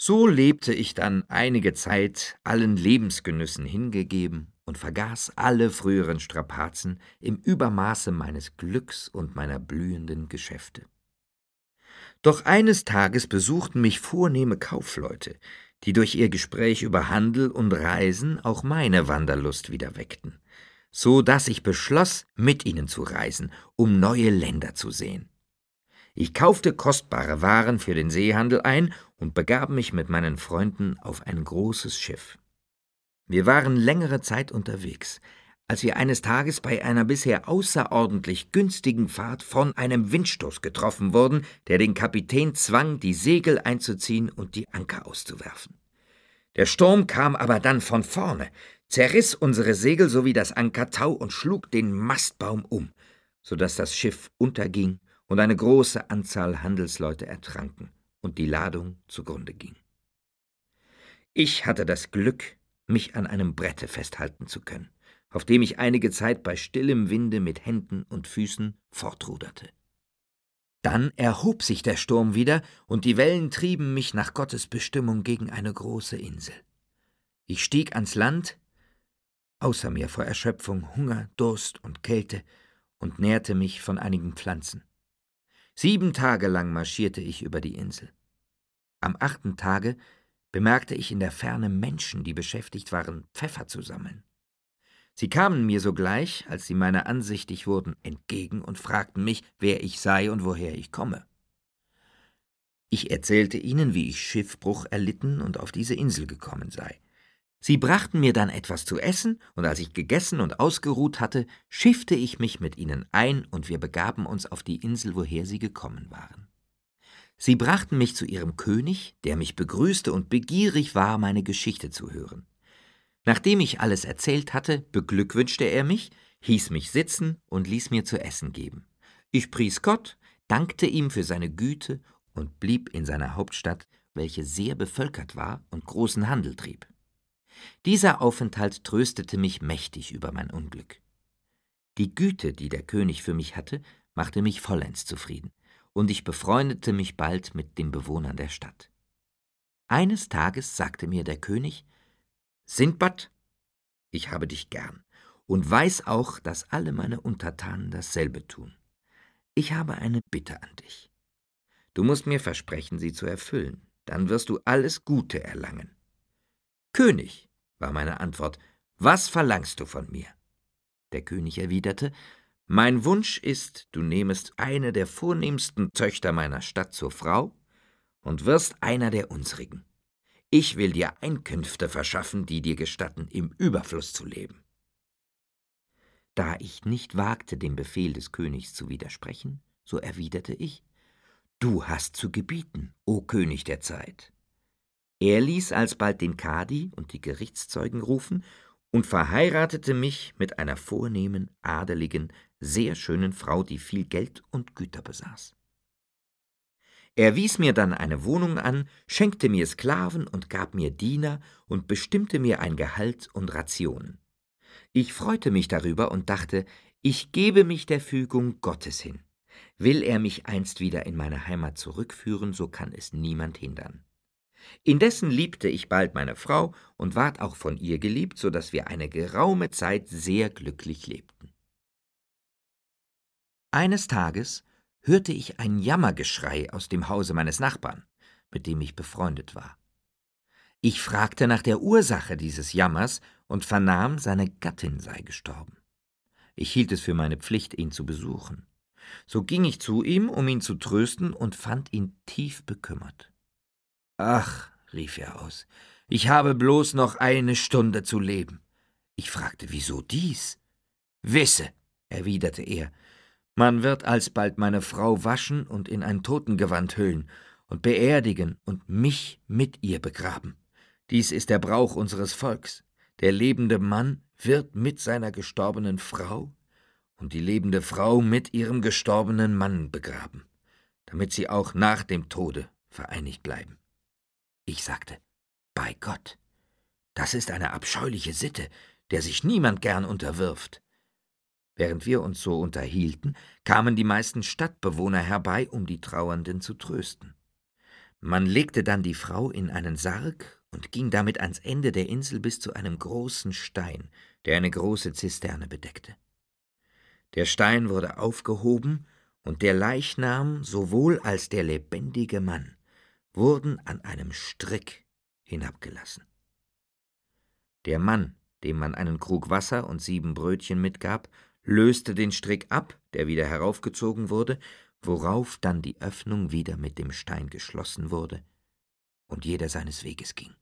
So lebte ich dann einige Zeit allen Lebensgenüssen hingegeben und vergaß alle früheren Strapazen im Übermaße meines Glücks und meiner blühenden Geschäfte. Doch eines Tages besuchten mich vornehme Kaufleute, die durch ihr Gespräch über Handel und Reisen auch meine Wanderlust wieder weckten, so daß ich beschloss, mit ihnen zu reisen, um neue Länder zu sehen. Ich kaufte kostbare Waren für den Seehandel ein und begab mich mit meinen Freunden auf ein großes Schiff. Wir waren längere Zeit unterwegs, als wir eines Tages bei einer bisher außerordentlich günstigen Fahrt von einem Windstoß getroffen wurden, der den Kapitän zwang, die Segel einzuziehen und die Anker auszuwerfen. Der Sturm kam aber dann von vorne, zerriss unsere Segel sowie das Ankertau und schlug den Mastbaum um, so daß das Schiff unterging und eine große Anzahl Handelsleute ertranken und die Ladung zugrunde ging. Ich hatte das Glück, mich an einem Brette festhalten zu können, auf dem ich einige Zeit bei stillem Winde mit Händen und Füßen fortruderte. Dann erhob sich der Sturm wieder, und die Wellen trieben mich nach Gottes Bestimmung gegen eine große Insel. Ich stieg ans Land, außer mir vor Erschöpfung, Hunger, Durst und Kälte, und nährte mich von einigen Pflanzen. 7 Tage lang marschierte ich über die Insel. Am 8. Tage bemerkte ich in der Ferne Menschen, die beschäftigt waren, Pfeffer zu sammeln. Sie kamen mir sogleich, als sie meiner ansichtig wurden, entgegen und fragten mich, wer ich sei und woher ich komme. Ich erzählte ihnen, wie ich Schiffbruch erlitten und auf diese Insel gekommen sei. Sie brachten mir dann etwas zu essen, und als ich gegessen und ausgeruht hatte, schiffte ich mich mit ihnen ein, und wir begaben uns auf die Insel, woher sie gekommen waren. Sie brachten mich zu ihrem König, der mich begrüßte und begierig war, meine Geschichte zu hören. Nachdem ich alles erzählt hatte, beglückwünschte er mich, hieß mich sitzen und ließ mir zu essen geben. Ich pries Gott, dankte ihm für seine Güte und blieb in seiner Hauptstadt, welche sehr bevölkert war und großen Handel trieb. Dieser Aufenthalt tröstete mich mächtig über mein Unglück. Die Güte, die der König für mich hatte, machte mich vollends zufrieden, und ich befreundete mich bald mit den Bewohnern der Stadt. Eines Tages sagte mir der König: »Sindbad, ich habe dich gern und weiß auch, dass alle meine Untertanen dasselbe tun. Ich habe eine Bitte an dich. Du musst mir versprechen, sie zu erfüllen, dann wirst du alles Gute erlangen.« »König«, war meine Antwort, »was verlangst du von mir?« Der König erwiderte: »Mein Wunsch ist, du nehmest eine der vornehmsten Töchter meiner Stadt zur Frau und wirst einer der unsrigen. Ich will dir Einkünfte verschaffen, die dir gestatten, im Überfluss zu leben.« Da ich nicht wagte, dem Befehl des Königs zu widersprechen, so erwiderte ich: »Du hast zu gebieten, o König der Zeit.« Er ließ alsbald den Kadi und die Gerichtszeugen rufen und verheiratete mich mit einer vornehmen, adeligen, sehr schönen Frau, die viel Geld und Güter besaß. Er wies mir dann eine Wohnung an, schenkte mir Sklaven und gab mir Diener und bestimmte mir ein Gehalt und Rationen. Ich freute mich darüber und dachte, ich gebe mich der Fügung Gottes hin. Will er mich einst wieder in meine Heimat zurückführen, so kann es niemand hindern. Indessen liebte ich bald meine Frau und ward auch von ihr geliebt, so daß wir eine geraume Zeit sehr glücklich lebten. Eines Tages hörte ich ein Jammergeschrei aus dem Hause meines Nachbarn, mit dem ich befreundet war. Ich fragte nach der Ursache dieses Jammers und vernahm, seine Gattin sei gestorben. Ich hielt es für meine Pflicht, ihn zu besuchen. So ging ich zu ihm, um ihn zu trösten, und fand ihn tief bekümmert. »Ach«, rief er aus, »ich habe bloß noch eine Stunde zu leben.« Ich fragte, wieso dies? »Wisse«, erwiderte er, »man wird alsbald meine Frau waschen und in ein Totengewand hüllen und beerdigen und mich mit ihr begraben. Dies ist der Brauch unseres Volks. Der lebende Mann wird mit seiner gestorbenen Frau und die lebende Frau mit ihrem gestorbenen Mann begraben, damit sie auch nach dem Tode vereinigt bleiben.« Ich sagte, »Bei Gott, das ist eine abscheuliche Sitte, der sich niemand gern unterwirft.« Während wir uns so unterhielten, kamen die meisten Stadtbewohner herbei, um die Trauernden zu trösten. Man legte dann die Frau in einen Sarg und ging damit ans Ende der Insel bis zu einem großen Stein, der eine große Zisterne bedeckte. Der Stein wurde aufgehoben, und der Leichnam sowohl als der lebendige Mann wurden an einem Strick hinabgelassen. Der Mann, dem man einen Krug Wasser und 7 Brötchen mitgab, löste den Strick ab, der wieder heraufgezogen wurde, worauf dann die Öffnung wieder mit dem Stein geschlossen wurde und jeder seines Weges ging.